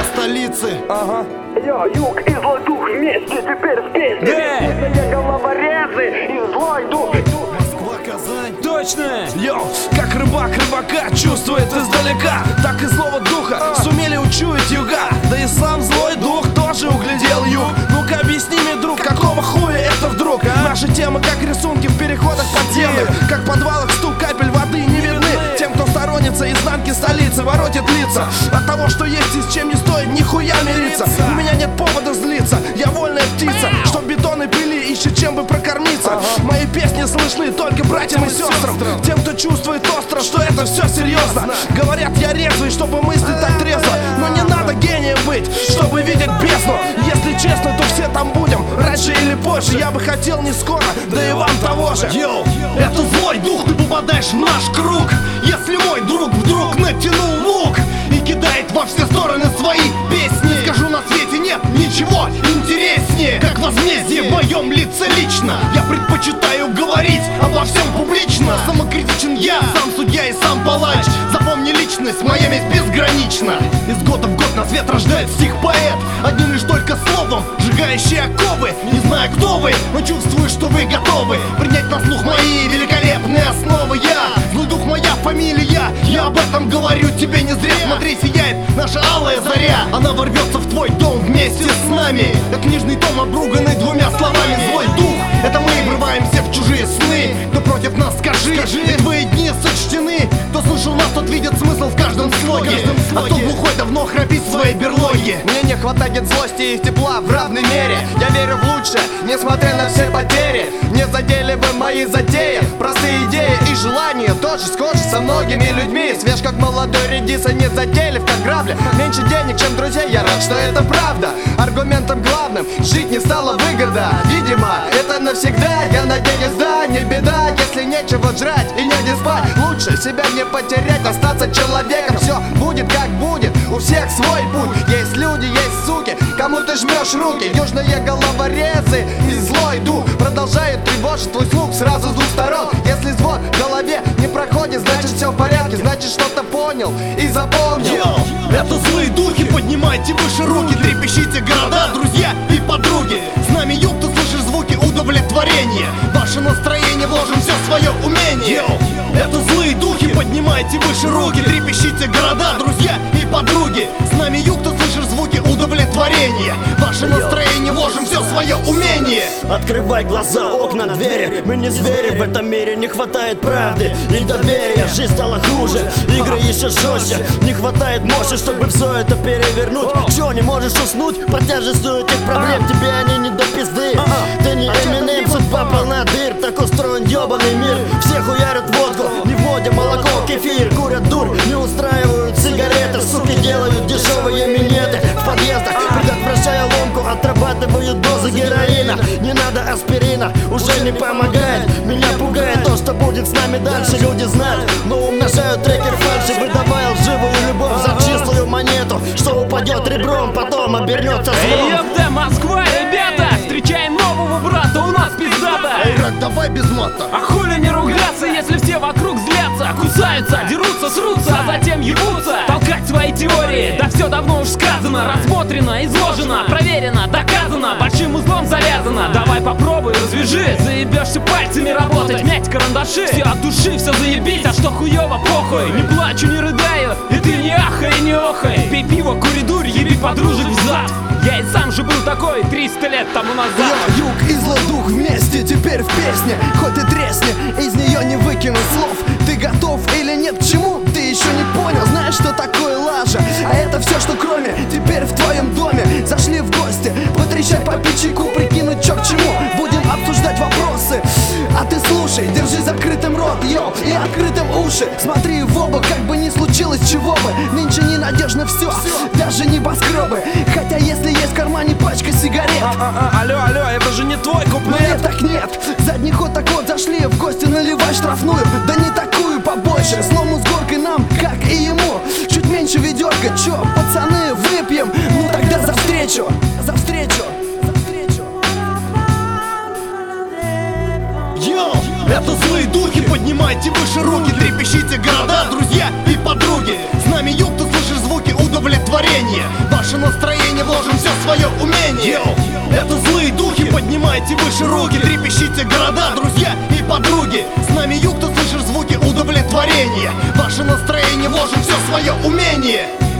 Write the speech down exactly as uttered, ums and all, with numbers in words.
для столицы. Ага. Йо, юг и злой дух вместе теперь в песне. Бесстыдные головорезы и злой дух. Москва, Казань. Точно! Йоу, как рыбак рыбака чувствует издалека, так и злого духа сумели учуять юга. Да и сам злой дух тоже углядел юг. Ну-ка объясни мне, друг, какого хуя это вдруг, а? Наши темы как рисунки в переходах подземных, как в подвалах стук капель воды не видны тем, кто сторонится изнанки столицы, воротит лица от того, что есть и с чем не стоит нихуя мириться. У меня нет повода злиться, я вольная птица, чтоб бетон и пыли ищет чем бы прокормиться. Мои песни слышны только братьям и сестрам, тем, кто чувствует остро, что это все серьезно. Говорят, я резвый, чтобы мыслить так трезво, но не надо гением быть, чтобы видеть бездну. Если честно, то все там будем, раньше или позже. Я бы хотел не скоро, да и вам того же. Йоу, это злой дух, ты попадаешь в наш круг. Если мой друг вдруг натянул лук и кидает во все стороны свои песни, скажу, на свете нет ничего интереснее, как возмездие в моем лице лично. Я предпочитаю говорить обо всем публично. Самокритичен я, сам судья и сам палач. Запомни, личность моя месть безгранична. Из года в год на свет рождает стих-поэт, одним лишь только словом сжигающие оковы. Не знаю, кто вы, но чувствую, что вы готовы принять на слух мои великолепные основы. Я, злой дух, моя фамилия, я об этом говорю тебе не зря. Смотри, сияет наша алая заря, она ворвется в твой дом вместе с нами, как книжный том, обруганный двумя словами. Злой дух, это мы врываемся в чужие сны. Кто против нас, скажи, скажи. И твои дни сочтены. Кто слышал нас, тот видит смысл в каждом слоге, а кто глухой давно храпит в своей берлоге. Мне не хватает злости и тепла в равной мере. Я верю в лучшее, несмотря на все потери. Не задели бы мои затеи, простые идеи и желания тоже схожи со многими людьми. Свеж как молодой редиса, не затейлив как грабли. Меньше денег, чем друзей, я рад, что это правда. Аргументом главным жить не стало выгода. Видимо, это навсегда, я надеюсь, да, не беда. Если нечего жрать и негде спать, лучше себя не потерять, остаться человеком. Все будет как будет, у всех свой путь. Есть люди, есть суки, кому ты жмешь руки. Южные головорезы и злой дух продолжает тревожить твой слух сразу с двух сторон. Если звон в голове не проходит, значит все в порядке, значит что-то понял и запомнил. Йоу, это злые духи, поднимайте выше руки, трепещите города, друзья и подруги. С нами юг, ты слышишь звуки удовлетворения, ваше настроение вложим все свое умение. Йоу, это злые духи, поднимайте выше руки, трепещите города, друзья и подруги. С нами юг, ты слышишь звуки удовлетворения, ваше настроение вложим все свое умение. Открывай глаза, окна, двери. Мы не звери в этом мире, не хватает правды и доверия. Жизнь стала хуже, игры еще жестче. Не хватает мощи, чтобы все это перевернуть. Чё, не можешь уснуть под тяжестью этих проблем? Тебе они не до пизды. Ты не Эминем, судьба полна дыр. Так устроен ёбаный мир. Все хуярят водку, не в моде молоко, кефир. Курят дурь, не устраивают сигареты. Суки делают дешевые минеты в подъездах, предотвращая ломку, отрабатывают дозы героина. Не надо аспирина, уже не помогает. Меня пугает то, что будет с нами дальше. Люди знают, но умножают трекер фальши, выдавая лживую любовь за чистую монету, что упадет ребром, потом обернется злом. Эй, ёпта, Москва, ребята, встречаем нового брата, у нас пиздата. Эй, Рак, давай без мата. А хули не ругаться, если все вокруг злятся, кусаются, дерутся, срутся, а затем ебутся. Толкать свои теории, да все давно уж сказано, рассмотрено, изложено, проверено, доказано, большим узлом завязано. Давай попробуй, развяжи, заебешься пальцами работать, мять карандаши. Все от души, все заебись, а что хуёво, похуй. Не плачу, не рыдаю, и ты не ахай, не охай. Пей пиво, кури дурь, еби подружек взад. Я и сам же был такой триста лет тому назад. Йо, юг и злой дух вместе теперь в песне. Хоть и тресни, из нее не выкинуть слов. Ты готов или нет к чему? Ты еще не понял, знаешь, что такое лажа? А это все, что кроме, теперь в твоем доме. Зашли в гости, потрещать, попить чайку, прикинуть, чё к чему. Будем обсуждать вопросы, а ты слушай, держи закрытым рот, йоу, и открытым уши. Смотри в оба, как бы ни случилось чего бы. Нынче ненадежно все, даже небоскребы. Хотя если есть в кармане пачка сигарет. А, а, а, алло, алло, это же не твой Но куплет. нет, так нет, задний ход так вот зашли в гости, наливай штрафную. Да не такую, побольше, снова с горкой нам, как и ему. Чуть меньше ведерка, чё, пацаны, выпьем. Ну тогда за встречу, за встречу, за встречу. Йоу, это злые духи, поднимайте выше руки, трепещите города, друзья и подруги. С нами юг, ты слышишь звуки удовлетворения, ваше настроение вложим все свое умение. Это злые духи, поднимайте выше руки, трепещите города, друзья и подруги. С нами юг, ты слышишь звуки удовлетворения. Ваше настроение вложим все свое умение.